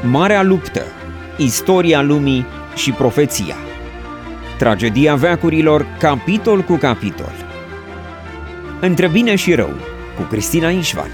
Marea luptă, istoria lumii și profeția. Tragedia veacurilor, capitol cu capitol. Între bine și rău, cu Cristina Ișvan.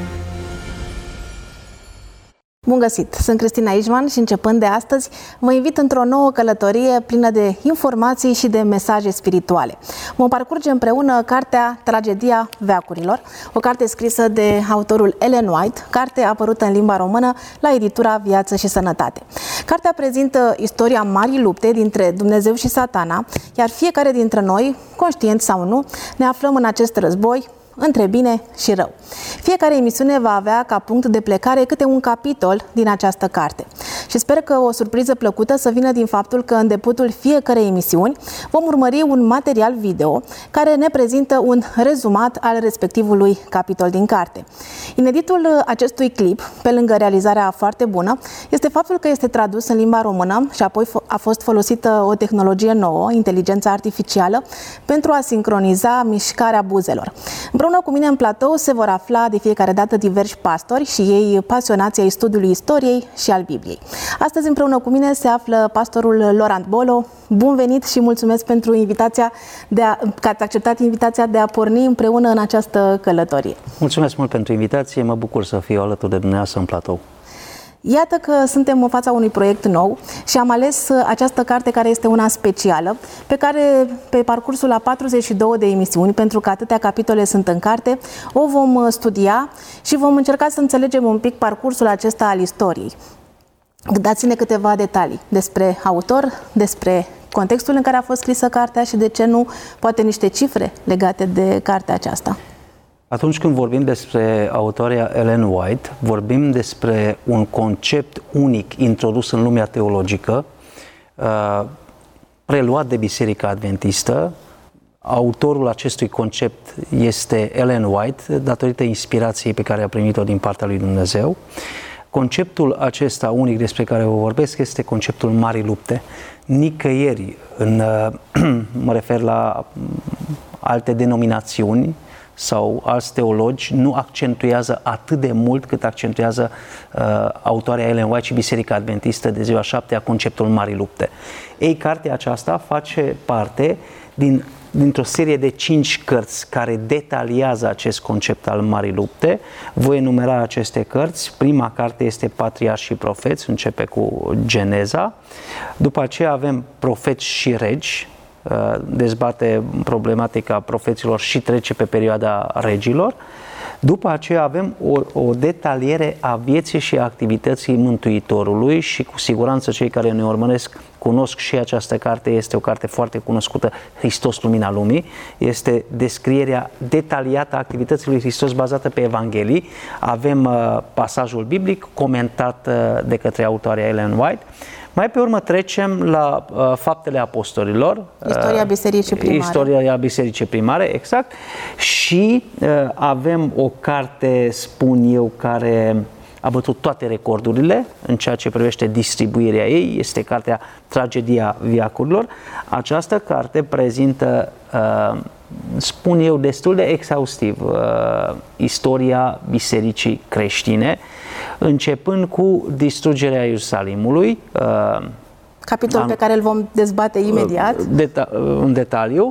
Bun găsit! Sunt Cristina Ișvan și începând de astăzi vă invit într-o nouă călătorie plină de informații și de mesaje spirituale. Vom parcurge împreună cartea Tragedia veacurilor, o carte scrisă de autorul Ellen White, carte apărută în limba română la editura Viață și Sănătate. Cartea prezintă istoria marii lupte dintre Dumnezeu și Satana, iar fiecare dintre noi, conștient sau nu, ne aflăm în acest război între bine și rău. Fiecare emisiune va avea ca punct de plecare câte un capitol din această carte. Și sper că o surpriză plăcută să vină din faptul că în debutul fiecărei emisiuni vom urmări un material video care ne prezintă un rezumat al respectivului capitol din carte. Ineditul acestui clip, pe lângă realizarea foarte bună, este faptul că este tradus în limba română și apoi a fost folosită o tehnologie nouă, inteligența artificială, pentru a sincroniza mișcarea buzelor. Împreună cu mine în platou se vor afla de fiecare dată diversi pastori și ei pasionați ai studiului istoriei și al Bibliei. Astăzi împreună cu mine se află pastorul Laurent Bolo. Bun venit și mulțumesc pentru invitația că ați acceptat invitația de a porni împreună în această călătorie. Mulțumesc mult pentru invitație, mă bucur să fiu alături de dumneavoastră în platou. Iată că suntem în fața unui proiect nou și am ales această carte care este una specială, pe care pe parcursul a 42 de emisiuni, pentru că atâtea capitole sunt în carte, o vom studia și vom încerca să înțelegem un pic parcursul acesta al istoriei. Dați-ne câteva detalii despre autor, despre contextul în care a fost scrisă cartea și, de ce nu, poate niște cifre legate de cartea aceasta. Atunci când vorbim despre autoarea Ellen White, vorbim despre un concept unic introdus în lumea teologică, preluat de Biserica Adventistă. Autorul acestui concept este Ellen White, datorită inspirației pe care a primit-o din partea lui Dumnezeu. Conceptul acesta unic despre care vă vorbesc este conceptul Marii Lupte. Nicăieri, mă refer la alte denominațiuni sau alți teologi, nu accentuează atât de mult cât accentuează autoarea Ellen White și Biserica Adventistă de ziua 7-a conceptul Marii Lupte. Ei, cartea aceasta face parte dintr-o serie de 5 cărți care detaliază acest concept al Marii Lupte. Voi enumera aceste cărți. Prima carte este Patriarhi și Profeți, începe cu Geneza. După aceea avem Profeți și Regi, dezbate problematica profeților și trece pe perioada regilor. După aceea avem o detaliere a vieții și activității Mântuitorului și cu siguranță cei care ne urmăresc cunosc și această carte, este o carte foarte cunoscută, Hristos, Lumina Lumii. Este descrierea detaliată a activității lui Hristos bazată pe Evanghelii. Avem pasajul biblic comentat de către autoarea Ellen White. Mai pe urmă trecem la Faptele Apostolilor. Istoria Bisericii Primare. Istoria Bisericii Primare, exact. Și avem o carte, spun eu, care a bătut toate recordurile în ceea ce privește distribuirea ei. Este cartea Tragedia veacurilor. Această carte prezintă, spun eu, destul de exhaustiv istoria Bisericii creștine, începând cu distrugerea Ierusalimului, capitol pe care îl vom dezbate imediat în detaliu,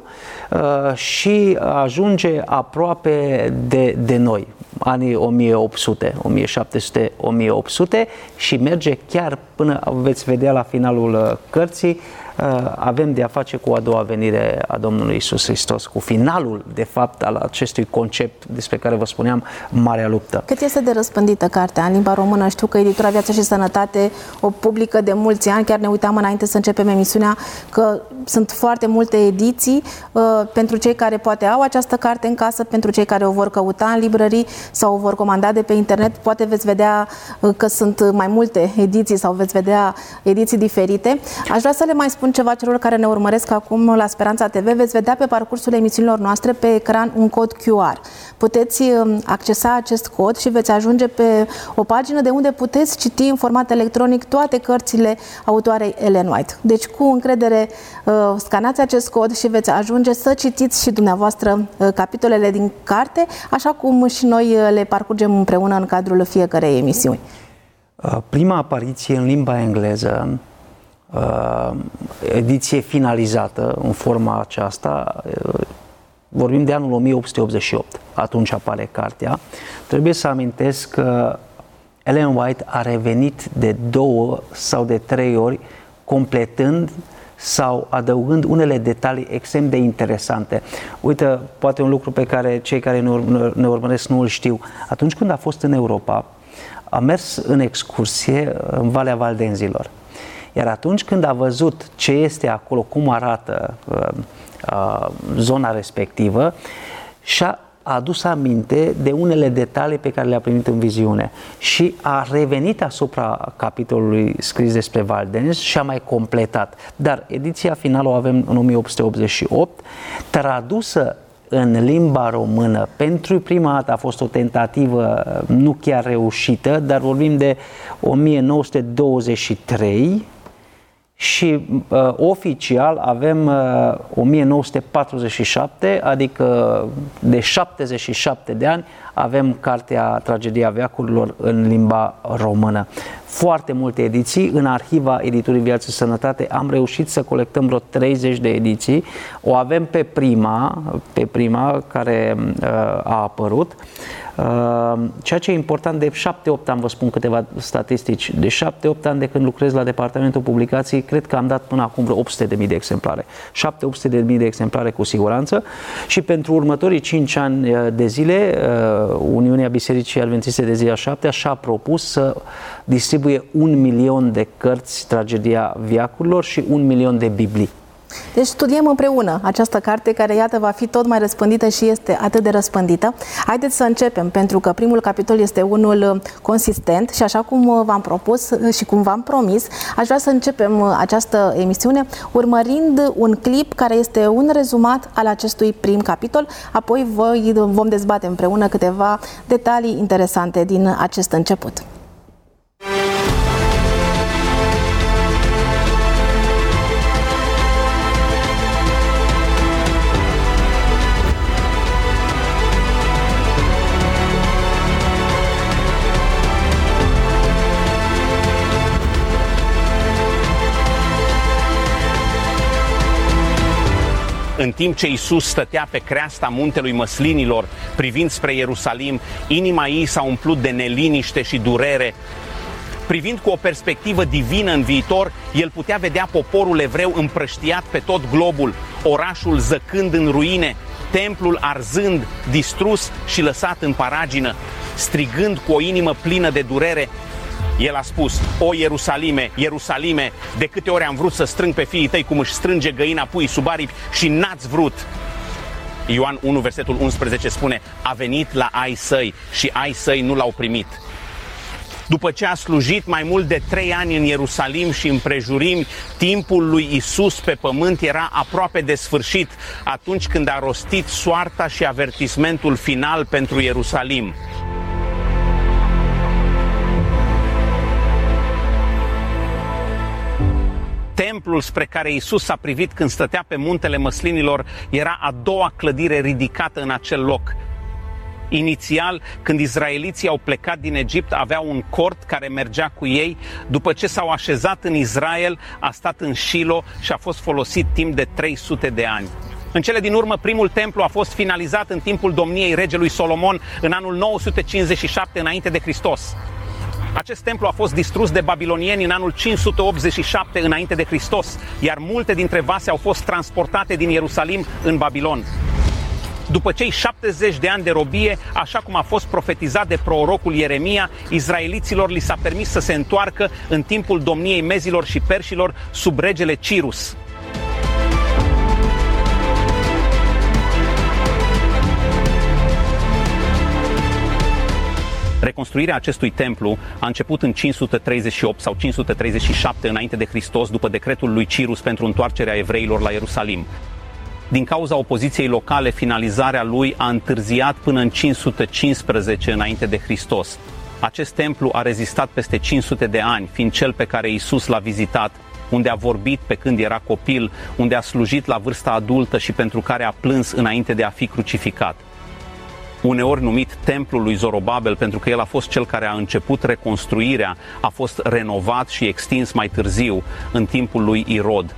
și ajunge aproape de noi, anii 1800, 1700, 1800 și merge chiar până, veți vedea la finalul cărții, avem de a face cu a doua venire a Domnului Iisus Hristos, cu finalul, de fapt, al acestui concept despre care vă spuneam, Marea Luptă. Cât este de răspândită cartea în limba română? Știu că editura Viață și Sănătate o publică de mulți ani, chiar ne uitam înainte să începem emisiunea că sunt foarte multe ediții pentru cei care poate au această carte în casă, pentru cei care o vor căuta în librării sau o vor comanda de pe internet. Poate veți vedea că sunt mai multe ediții sau veți vedea ediții diferite. Aș vrea să le mai spun ceva celor care ne urmăresc acum la Speranța TV. Veți vedea pe parcursul emisiunilor noastre pe ecran un cod QR. Puteți accesa acest cod și veți ajunge pe o pagină de unde puteți citi în format electronic toate cărțile autoarei Ellen White. Deci, cu încredere, scanați acest cod și veți ajunge să citiți și dumneavoastră capitolele din carte, așa cum și noi le parcurgem împreună în cadrul fiecărei emisiuni. Prima apariție în limba engleză, ediție finalizată în forma aceasta, vorbim de anul 1888, atunci apare cartea. Trebuie să amintesc că Ellen White a revenit de 2 sau de 3 ori, completând sau adăugând unele detalii extrem de interesante. Uite, poate un lucru pe care cei care ne urmăresc nu îl știu. Atunci când a fost în Europa, a mers în excursie în Valea Valdenzilor. Iar atunci când a văzut ce este acolo, cum arată zona respectivă, și-a adus aminte de unele detalii pe care le-a primit în viziune și a revenit asupra capitolului scris despre Valdenzi și a mai completat. Dar ediția finală o avem în 1888, tradusă în limba română. Pentru prima dată a fost o tentativă nu chiar reușită, dar vorbim de 1923 și oficial avem 1947, adică de 77 de ani avem cartea Tragedia veacurilor în limba română. Foarte multe ediții. În arhiva Editurii Viață și Sănătate am reușit să colectăm vreo 30 de ediții. O avem pe prima care a apărut. Ceea ce e important, de 7-8 ani, vă spun câteva statistici, de 7-8 ani de când lucrez la Departamentul Publicații, cred că am dat până acum vreo 800.000 de exemplare. 700.000 de exemplare cu siguranță și pentru următorii 5 ani de zile Uniunea Bisericii Adventiste de Ziua 7 și-a propus să distribuie 1 milion de cărți Tragedia veacurilor și 1 milion de Biblii. Deci studiem împreună această carte care, iată, va fi tot mai răspândită și este atât de răspândită. Haideți să începem, pentru că primul capitol este unul consistent și așa cum v-am propus și cum v-am promis, aș vrea să începem această emisiune urmărind un clip care este un rezumat al acestui prim capitol, apoi vom dezbate împreună câteva detalii interesante din acest început. În timp ce Iisus stătea pe creasta muntelui Măslinilor, privind spre Ierusalim, inima ei s-a umplut de neliniște și durere. Privind cu o perspectivă divină în viitor, el putea vedea poporul evreu împrăștiat pe tot globul, orașul zăcând în ruine, templul arzând, distrus și lăsat în paragină. Strigând cu o inimă plină de durere, el a spus: o Ierusalime, Ierusalime, de câte ori am vrut să strâng pe fiii tăi cum își strânge găina puii sub aripi și n-ați vrut. Ioan 1, versetul 11 spune: a venit la ai săi și ai săi nu l-au primit. După ce a slujit mai mult de 3 ani în Ierusalim și împrejurimi, timpul lui Isus pe pământ era aproape de sfârșit, atunci când a rostit soarta și avertismentul final pentru Ierusalim. Templul spre care Iisus a privit când stătea pe muntele Măslinilor era a doua clădire ridicată în acel loc. Inițial, când izraeliții au plecat din Egipt, avea un cort care mergea cu ei. După ce s-au așezat în Israel, a stat în Shilo și a fost folosit timp de 300 de ani. În cele din urmă, primul templu a fost finalizat în timpul domniei regelui Solomon în anul 957 înainte de Hristos. Acest templu a fost distrus de babilonieni în anul 587 înainte de Hristos, iar multe dintre vase au fost transportate din Ierusalim în Babilon. După cei 70 de ani de robie, așa cum a fost profetizat de prorocul Ieremia, izraeliților li s-a permis să se întoarcă în timpul domniei mezilor și perșilor sub regele Cirus. Reconstruirea acestui templu a început în 538 sau 537 înainte de Hristos, după decretul lui Cirus pentru întoarcerea evreilor la Ierusalim. Din cauza opoziției locale, finalizarea lui a întârziat până în 515 înainte de Hristos. Acest templu a rezistat peste 500 de ani, fiind cel pe care Iisus l-a vizitat, unde a vorbit pe când era copil, unde a slujit la vârsta adultă și pentru care a plâns înainte de a fi crucificat. uneori numit Templul lui Zorobabel, pentru că el a fost cel care a început reconstruirea, a fost renovat și extins mai târziu, în timpul lui Irod.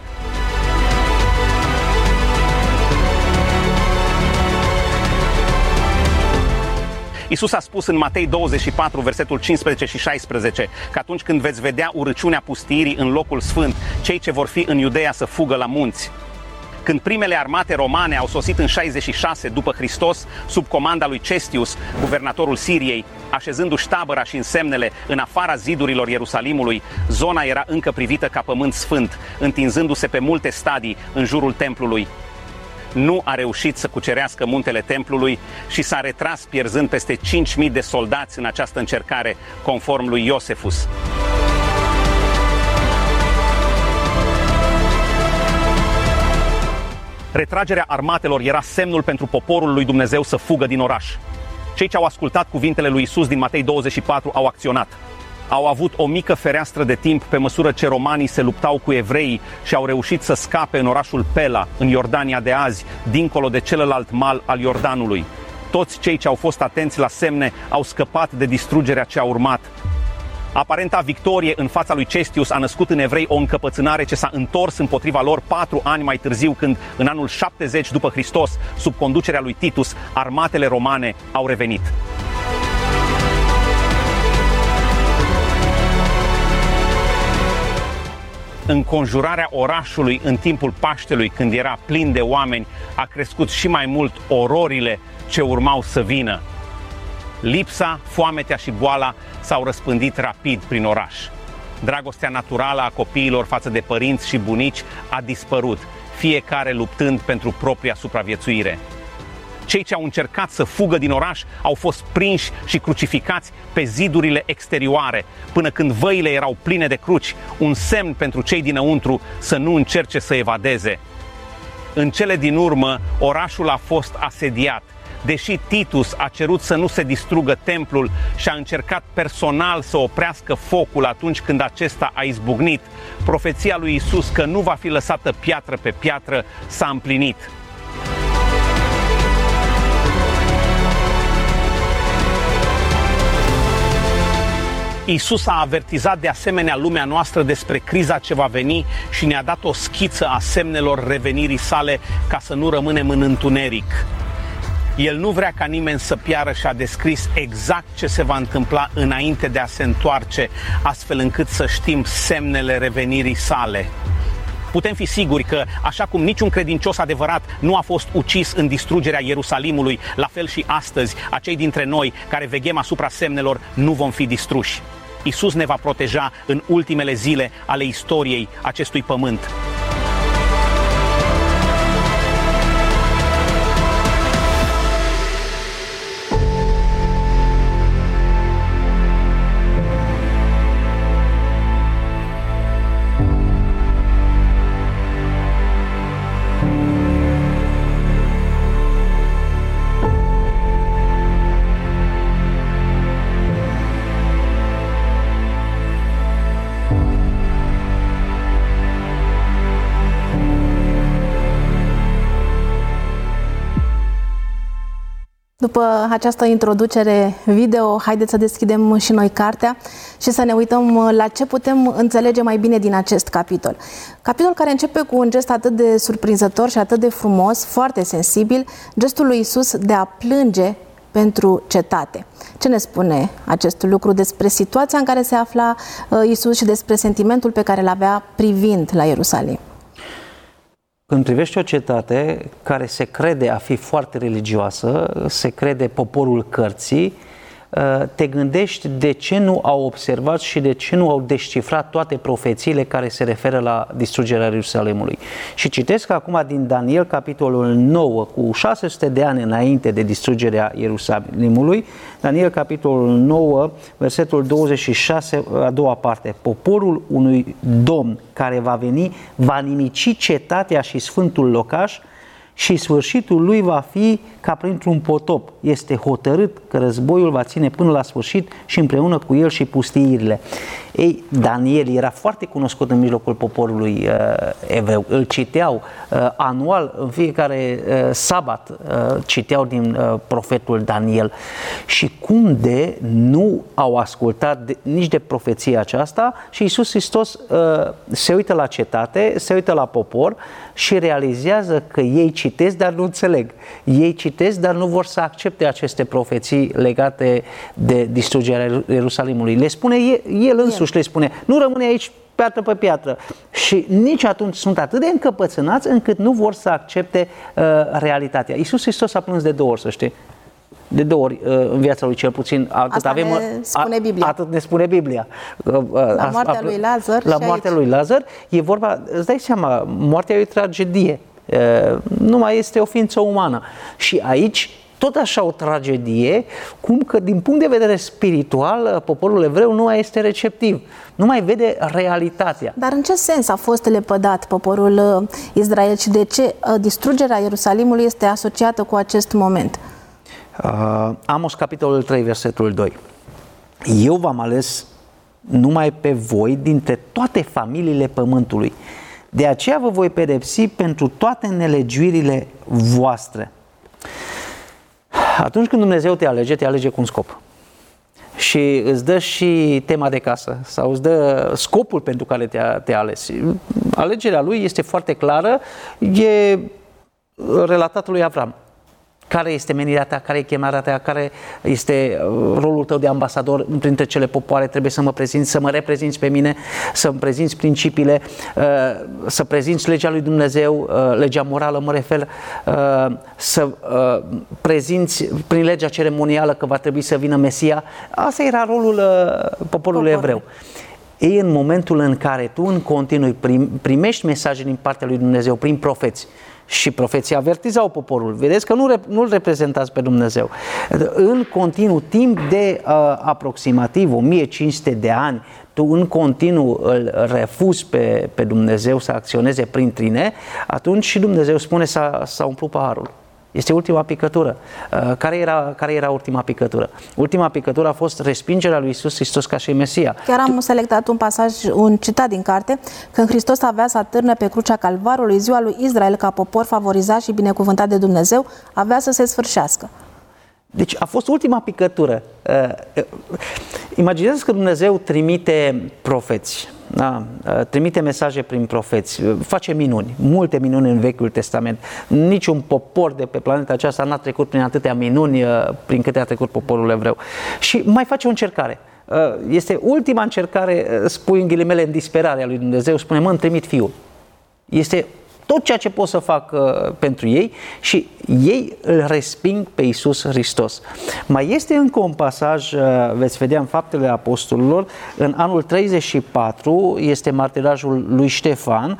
Iisus a spus în Matei 24, versetul 15 și 16, că atunci când veți vedea urăciunea pustiirii în locul sfânt, cei ce vor fi în Iudeea să fugă la munți. Când primele armate romane au sosit în 66 după Hristos, sub comanda lui Cestius, guvernatorul Siriei, așezându-și tabăra și însemnele în afara zidurilor Ierusalimului, zona era încă privită ca pământ sfânt, întinzându-se pe multe stadii în jurul templului. Nu a reușit să cucerească muntele templului și s-a retras pierzând peste 5.000 de soldați în această încercare, conform lui Iosefus. Retragerea armatelor era semnul pentru poporul lui Dumnezeu să fugă din oraș. Cei ce au ascultat cuvintele lui Iisus din Matei 24 au acționat. Au avut o mică fereastră de timp pe măsură ce romanii se luptau cu evreii și au reușit să scape în orașul Pela, în Iordania de azi, dincolo de celălalt mal al Iordanului. Toți cei ce au fost atenți la semne au scăpat de distrugerea ce a urmat. Aparenta victorie în fața lui Cestius a născut în evrei o încăpățânare ce s-a întors împotriva lor 4 ani mai târziu, când, în anul 70 după Hristos, sub conducerea lui Titus, armatele romane au revenit. Înconjurarea orașului în timpul Paștelui, când era plin de oameni, a crescut și mai mult ororile ce urmau să vină. Lipsa, foametea și boala s-au răspândit rapid prin oraș. Dragostea naturală a copiilor față de părinți și bunici a dispărut, fiecare luptând pentru propria supraviețuire. Cei ce au încercat să fugă din oraș au fost prinși și crucificați pe zidurile exterioare, până când văile erau pline de cruci, un semn pentru cei dinăuntru să nu încerce să evadeze. În cele din urmă, orașul a fost asediat. Deși Titus a cerut să nu se distrugă templul și a încercat personal să oprească focul atunci când acesta a izbucnit, profeția lui Iisus că nu va fi lăsată piatră pe piatră s-a împlinit. Iisus a avertizat de asemenea lumea noastră despre criza ce va veni și ne-a dat o schiță a semnelor revenirii sale ca să nu rămânem în întuneric. El nu vrea ca nimeni să piară și a descris exact ce se va întâmpla înainte de a se întoarce, astfel încât să știm semnele revenirii sale. Putem fi siguri că, așa cum niciun credincios adevărat nu a fost ucis în distrugerea Ierusalimului, la fel și astăzi, acei dintre noi care veghem asupra semnelor nu vom fi distruși. Iisus ne va proteja în ultimele zile ale istoriei acestui pământ. După această introducere video, haideți să deschidem și noi cartea și să ne uităm la ce putem înțelege mai bine din acest capitol. Capitol care începe cu un gest atât de surprinzător și atât de frumos, foarte sensibil, gestul lui Iisus de a plânge pentru cetate. Ce ne spune acest lucru despre situația în care se afla Iisus și despre sentimentul pe care îl avea privind la Ierusalim? Când privești o cetate care se crede a fi foarte religioasă, se crede poporul cărții, te gândești de ce nu au observat și de ce nu au descifrat toate profețiile care se referă la distrugerea Ierusalimului. Și citesc acum din Daniel, capitolul 9, cu 600 de ani înainte de distrugerea Ierusalimului, Daniel, capitolul 9, versetul 26, a doua parte. Poporul unui domn care va veni va nimici cetatea și sfântul locaș și sfârșitul lui va fi ca printr-un potop. Este hotărât că războiul va ține până la sfârșit și împreună cu el și pustiirile. Ei, Daniel era foarte cunoscut în mijlocul poporului evreu. Îl citeau anual, în fiecare sabat, citeau din profetul Daniel. Și cum de nu au ascultat nici de profeția aceasta și Iisus Hristos se uită la cetate, se uită la popor și realizează că ei citesc, dar nu înțeleg. Ei citesc, dar nu vor să accepte aceste profeții legate de distrugerea Ierusalimului. Le spune el însuși, le spune, nu rămâne aici piatră pe piatră. Și nici atunci sunt atât de încăpățânați încât nu vor să accepte realitatea. Iisus Hristos a plâns de 2 ori, să știi. De 2 ori în viața lui, cel puțin. Asta ne spune Biblia. Atât ne spune Biblia. La moartea lui Lazar. La moartea lui Lazar e vorba, îți dai seama, moartea e o tragedie. Nu mai este o ființă umană. Și aici tot așa o tragedie, cum că din punct de vedere spiritual poporul evreu nu mai este receptiv, nu mai vede realitatea. Dar în ce sens a fost lepădat poporul Israel și de ce distrugerea Ierusalimului este asociată cu acest moment? Amos, capitolul 3, versetul 2. Eu v-am ales numai pe voi dintre toate familiile pământului. De aceea vă voi pedepsi pentru toate nelegiuirile voastre. Atunci când Dumnezeu te alege cu un scop. Și îți dă și tema de casă sau îți dă scopul pentru care te-a ales. Alegerea lui este foarte clară, e relatată lui Avram. Care este menirea ta, care e chemarea ta, care este rolul tău de ambasador printre cele popoare, trebuie să mă prezinți, să mă reprezinți pe mine, să-mi prezinți principiile, să prezinți legea lui Dumnezeu, legea morală mă refer, să prezinți prin legea ceremonială că va trebui să vină Mesia. Asta era rolul poporului evreu. Ei, în momentul în care tu în continuu primești mesaje din partea lui Dumnezeu prin profeți, și profeții avertizau poporul. Vedeți că nu-L reprezentați pe Dumnezeu. În continuu, timp de aproximativ 1500 de ani, tu în continuu îl refuzi pe Dumnezeu să acționeze prin tine, atunci și Dumnezeu spune s-a umplut paharul. Este ultima picătură. Care era ultima picătură? Ultima picătură a fost respingerea lui Iisus Hristos ca și Mesia. Chiar am selectat un pasaj, un citat din carte, când Hristos avea să atârne pe crucea Calvarului, ziua lui Israel ca popor favorizat și binecuvântat de Dumnezeu, avea să se sfârșească. Deci a fost ultima picătură. Imaginează că Dumnezeu trimite profeți. Da, trimite mesaje prin profeți, face minuni, multe minuni în Vechiul Testament. Niciun popor de pe planeta aceasta n-a trecut prin atâtea minuni prin câte a trecut poporul evreu. Și mai face o încercare. Este ultima încercare, spui în ghilimele, în disperarea lui Dumnezeu, spune, îmi trimit Fiul. Este tot ceea ce pot să fac pentru ei și ei îl resping pe Iisus Hristos. Mai este încă un pasaj, veți vedea în Faptele Apostolilor, în anul 34 este martirajul lui Ștefan.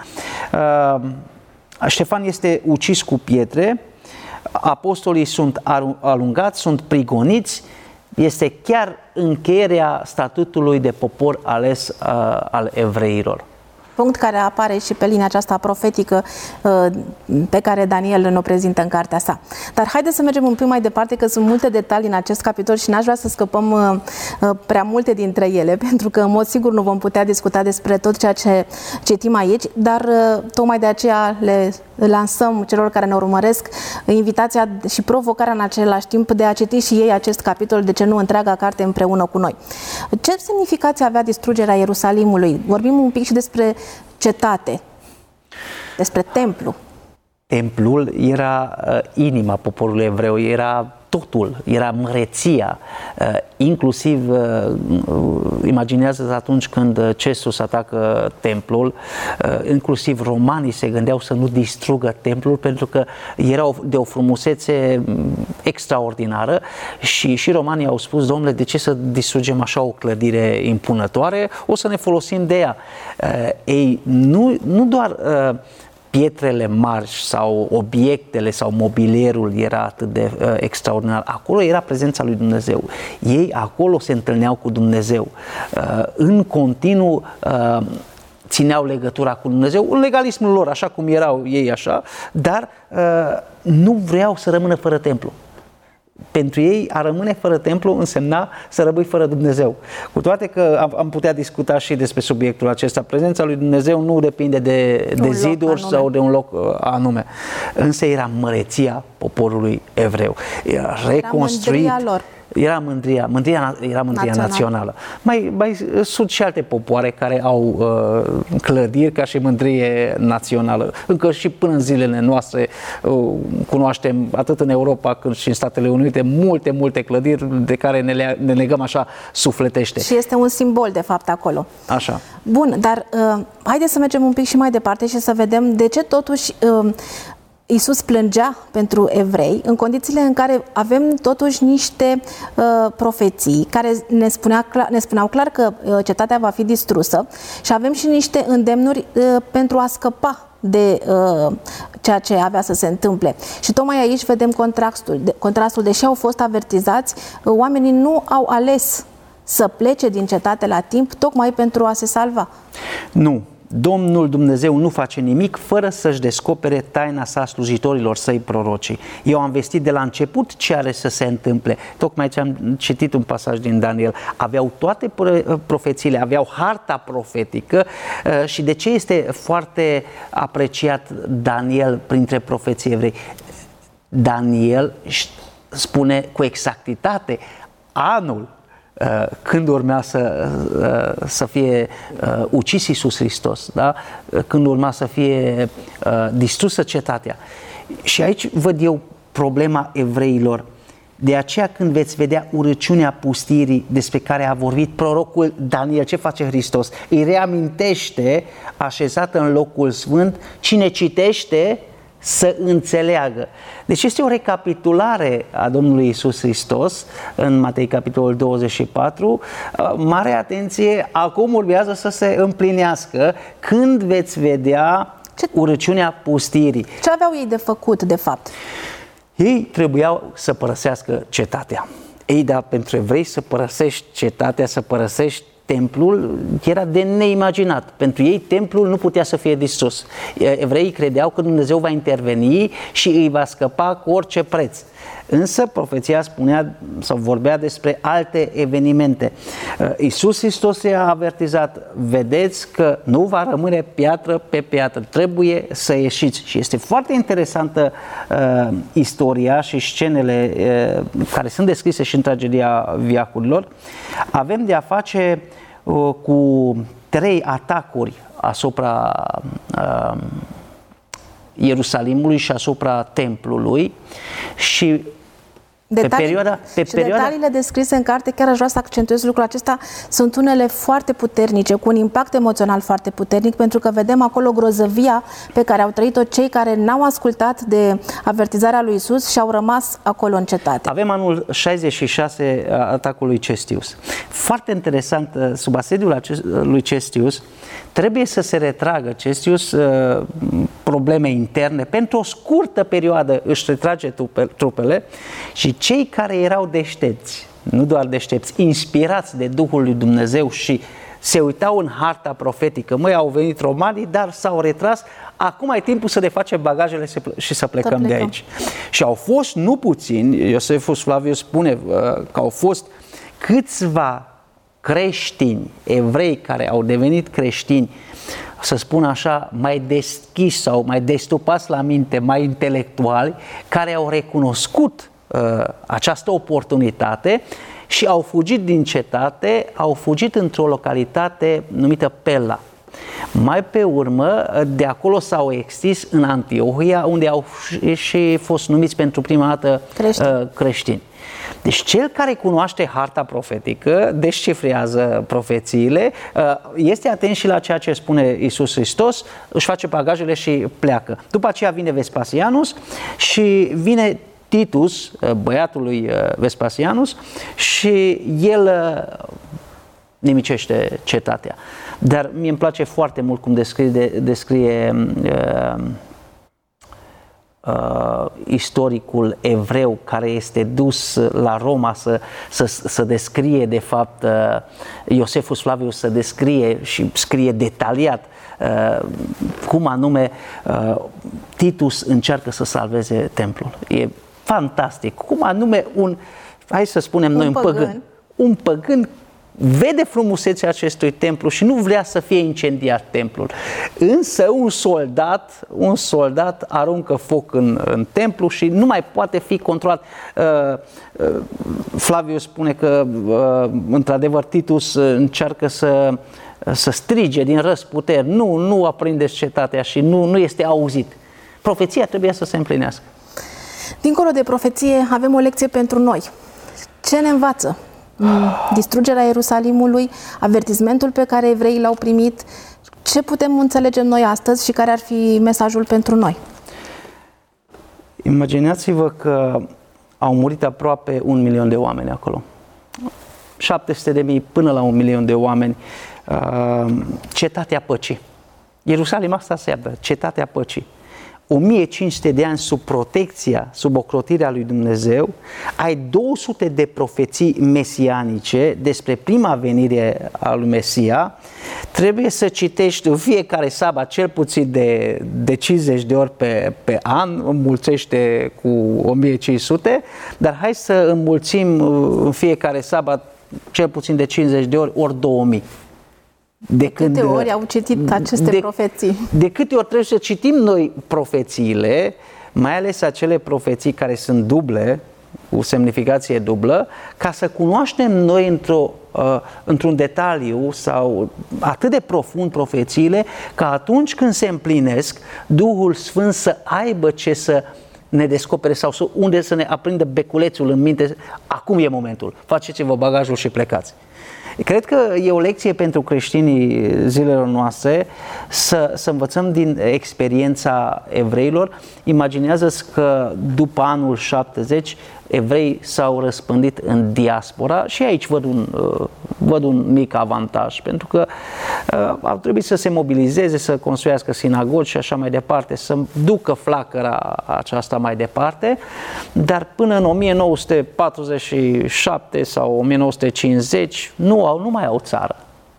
Ștefan este ucis cu pietre, apostolii sunt alungați, sunt prigoniți, este chiar încheierea statutului de popor ales al evreilor. Punct care apare și pe linia aceasta profetică pe care Daniel ne-o prezintă în cartea sa. Dar haideți să mergem un pic mai departe, că sunt multe detalii în acest capitol și n-aș vrea să scăpăm prea multe dintre ele, pentru că în mod sigur nu vom putea discuta despre tot ceea ce citim aici, dar tocmai de aceea le lansăm celor care ne urmăresc invitația și provocarea în același timp de a citi și ei acest capitol, de ce nu întreaga carte împreună cu noi. Ce semnificație avea distrugerea Ierusalimului? Vorbim un pic și despre cetate, despre templu. Templul era inima poporului evreu, era totul, era măreția, inclusiv imaginează atunci când Cesus atacă templul, inclusiv romanii se gândeau să nu distrugă templul pentru că era de o frumusețe extraordinară și romanii au spus, domnule, de ce să distrugem așa o clădire impunătoare, o să ne folosim de ea. Ei, nu doar pietrele mari sau obiectele sau mobilierul era atât de extraordinar. Acolo era prezența lui Dumnezeu. Ei acolo se întâlneau cu Dumnezeu. În continuu țineau legătura cu Dumnezeu, în legalismul lor, așa cum erau ei așa, dar nu vreau să rămână fără templu. Pentru ei a rămâne fără templu însemna să rămâi fără Dumnezeu. Cu toate că am putea discuta și despre subiectul acesta. Prezența lui Dumnezeu nu depinde de ziduri sau de un loc anume. Însă era măreția poporului evreu. Era reconstruit. Era mândria lor. Era mândria națională. Mai sunt și alte popoare care au clădiri ca și mândrie națională. Încă și până în zilele noastre cunoaștem, atât în Europa cât și în Statele Unite, multe clădiri de care ne legăm așa sufletește. Și este un simbol, de fapt, acolo. Așa. Bun, dar haideți să mergem un pic și mai departe și să vedem de ce totuși Iisus plângea pentru evrei în condițiile în care avem totuși niște profeții care ne spuneau clar că cetatea va fi distrusă și avem și niște îndemnuri pentru a scăpa de ceea ce avea să se întâmple. Și tocmai aici vedem contrastul. Deși au fost avertizați, oamenii nu au ales să plece din cetate la timp tocmai pentru a se salva. Nu. Domnul Dumnezeu nu face nimic fără să-și descopere taina sa slujitorilor săi prorocii. Eu am vestit de la început ce are să se întâmple. Tocmai ce am citit un pasaj din Daniel. Aveau toate profețiile, aveau harta profetică și de ce este foarte apreciat Daniel printre profeții evrei? Daniel spune cu exactitate anul când urmea să fie ucis Iisus Hristos, da? Când urma să fie distrusă cetatea. Și aici văd eu problema evreilor. De aceea când veți vedea urăciunea pustirii despre care a vorbit prorocul Daniel, ce face Hristos? Îi reamintește, așezată în locul sfânt, cine citește să înțeleagă. Deci este o recapitulare a Domnului Iisus Hristos în Matei capitolul 24. Mare atenție, acum urmează să se împlinească când veți vedea urăciunea pustirii. Ce aveau ei de făcut, de fapt? Ei trebuiau să părăsească cetatea. Ei, da, pentru evrei să părăsești cetatea, să părăsești templul era de neimaginat. Pentru ei templul nu putea să fie distrus. Evreii credeau că Dumnezeu va interveni și îi va scăpa cu orice preț. Însă profeția spunea sau vorbea despre alte evenimente. Iisus Hristos i-a avertizat, vedeți că nu va rămâne piatră pe piatră, trebuie să ieșiți. Și este foarte interesantă istoria și scenele care sunt descrise și în tragedia veacurilor. Avem de a face cu 3 atacuri asupra Ierusalimului și asupra templului și detaliile descrise în carte, chiar aș vrea să accentuez lucrul acesta, sunt unele foarte puternice, cu un impact emoțional foarte puternic, pentru că vedem acolo grozăvia pe care au trăit-o cei care n-au ascultat de avertizarea lui Iisus și au rămas acolo în cetate. Avem anul 66 atacul lui Cestius. Foarte interesant, sub asediul lui Cestius trebuie să se retragă Cestius probleme interne, pentru o scurtă perioadă își retrage trupele și cei care erau deștepți, nu doar deștepți, inspirați de Duhul lui Dumnezeu și se uitau în harta profetică, măi, au venit romanii, dar s-au retras, acum e timpul să ne facem bagajele și să plecăm de aici. Și au fost nu puțini, Iosefus Flavius spune că au fost câțiva creștini, evrei care au devenit creștini, să spun așa, mai deschiși sau mai destupați la minte, mai intelectuali, care au recunoscut această oportunitate și au fugit din cetate, au fugit într-o localitate numită Pella. Mai pe urmă, de acolo s-au extins în Antiohia, unde au și fost numiți pentru prima dată creștini. Deci cel care cunoaște harta profetică, descifrează profețiile, este atent și la ceea ce spune Iisus Hristos, își face bagajele și pleacă. După aceea vine Vespasianus și vine Titus, băiatul lui Vespasianus, și el nimicește cetatea. Dar mie îmi place foarte mult cum descrie istoricul evreu care este dus la Roma să descrie, de fapt, Iosefus Flavius să descrie și scrie detaliat cum anume Titus încearcă să salveze templul. E fantastic. Cum anume hai să spunem noi, un păgân vede frumusețea acestui templu și nu vrea să fie incendiat templul. Însă un soldat aruncă foc în templu și nu mai poate fi controlat. Flavius spune că într-adevăr Titus încearcă să strige din răzputeri: nu aprindeți cetatea, și nu este auzit. Profeția trebuia să se împlinească. Dincolo de profeție, avem o lecție pentru noi. Ce ne învață? Distrugerea Ierusalimului, avertismentul pe care evreii l-au primit. Ce putem înțelege noi astăzi și care ar fi mesajul pentru noi? Imaginați-vă că au murit aproape 1 milion de oameni acolo. 700.000 până la 1 milion de oameni. Cetatea păcii. Ierusalim asta înseamnă cetatea păcii. 1500 de ani sub protecția, sub ocrotirea lui Dumnezeu, ai 200 de profeții mesianice despre prima venire a lui Mesia. Trebuie să citești în fiecare sabat cel puțin de 50 de ori pe an, înmulțește cu 1500, dar hai să înmulțim în fiecare sabat cel puțin de 50 de ori 2000. De câte ori au citit aceste profeții? De câte ori trebuie să citim noi profețiile, mai ales acele profeții care sunt duble, cu semnificație dublă, ca să cunoaștem noi într-un detaliu sau atât de profund profețiile, ca atunci când se împlinesc, Duhul Sfânt să aibă ce să ne descopere sau unde să ne aprindă beculețul în minte. Acum e momentul, faceți-vă bagajul și plecați. Cred că e o lecție pentru creștinii zilelor noastre să învățăm din experiența evreilor. Imaginează-ți că după anul 70 evrei s-au răspândit în diaspora și aici văd un mic avantaj, pentru că au trebuit să se mobilizeze, să construiască sinagogi și așa mai departe, să ducă flacăra aceasta mai departe, dar până în 1947 sau 1950 nu mai au țară.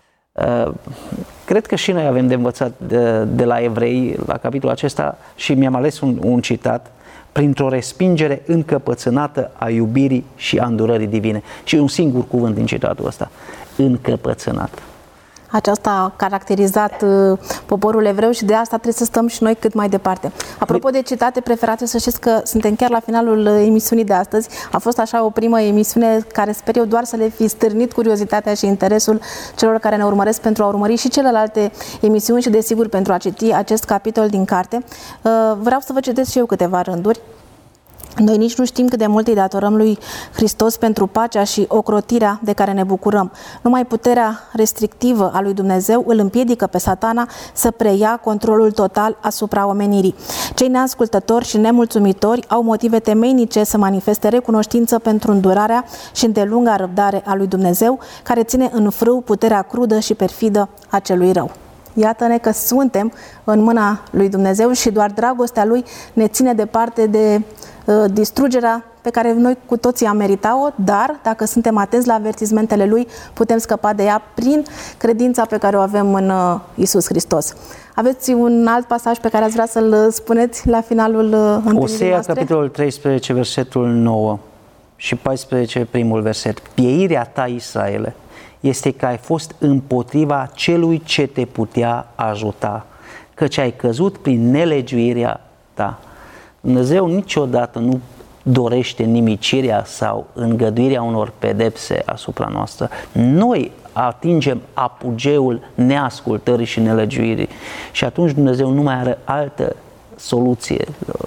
Cred că și noi avem de învățat de la evrei la capitolul acesta și mi-am ales un citat: printr-o respingere încăpățânată a iubirii și a îndurării divine. Și un singur cuvânt din citatul ăsta: încăpățânat. Aceasta a caracterizat poporul evreu și de asta trebuie să stăm și noi cât mai departe. Apropo de citate preferate, să știți că suntem chiar la finalul emisiunii de astăzi. A fost așa o primă emisiune care sper eu doar să le fi stârnit curiozitatea și interesul celor care ne urmăresc pentru a urmări și celelalte emisiuni și desigur pentru a citi acest capitol din carte. Vreau să vă citesc și eu câteva rânduri. Noi nici nu știm cât de mult îi datorăm lui Hristos pentru pacea și ocrotirea de care ne bucurăm. Numai puterea restrictivă a lui Dumnezeu îl împiedică pe Satana să preia controlul total asupra omenirii. Cei neascultători și nemulțumitori au motive temeinice să manifeste recunoștință pentru îndurarea și îndelunga răbdare a lui Dumnezeu, care ține în frâu puterea crudă și perfidă a celui rău. Iată-ne că suntem în mâna lui Dumnezeu și doar dragostea lui ne ține departe de distrugerea pe care noi cu toții am meritat-o, dar dacă suntem atenți la avertismentele lui, putem scăpa de ea prin credința pe care o avem în Iisus Hristos. Aveți un alt pasaj pe care ați vrea să-l spuneți la finalul întâlnirii noastre? Osea, capitolul 13, versetul 9 și 14, primul verset. Pieirea ta, Israele, este că ai fost împotriva celui ce te putea ajuta, căci ai căzut prin nelegiuirea ta. Dumnezeu niciodată nu dorește nimicirea sau îngăduirea unor pedepse asupra noastră. Noi atingem apogeul neascultării și nelegiuirii și atunci Dumnezeu nu mai are altă soluție,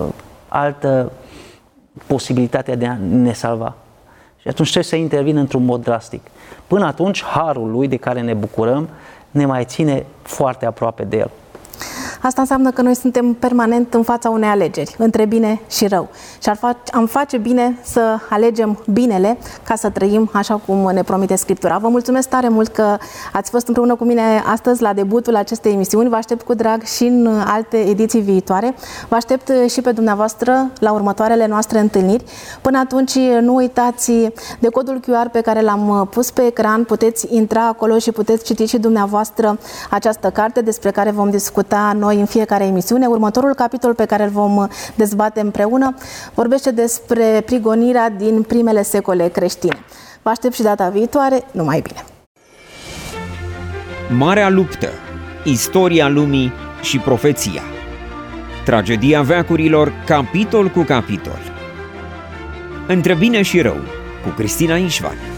altă posibilitate de a ne salva. Și atunci trebuie să intervină într-un mod drastic. Până atunci, harul lui de care ne bucurăm ne mai ține foarte aproape de el. asta înseamnă că noi suntem permanent în fața unei alegeri, între bine și rău. Și am face bine să alegem binele ca să trăim așa cum ne promite Scriptura. Vă mulțumesc tare mult că ați fost împreună cu mine astăzi la debutul acestei emisiuni. Vă aștept cu drag și în alte ediții viitoare. Vă aștept și pe dumneavoastră la următoarele noastre întâlniri. Până atunci, nu uitați de codul QR pe care l-am pus pe ecran. Puteți intra acolo și puteți citi și dumneavoastră această carte despre care vom discuta noi în fiecare emisiune. Următorul capitol pe care îl vom dezbate împreună vorbește despre prigonirea din primele secole creștine. Vă aștept și data viitoare. Numai bine! Marea luptă, istoria lumii și profeția. Tragedia veacurilor, capitol cu capitol. Între bine și rău, cu Cristina Ișvan.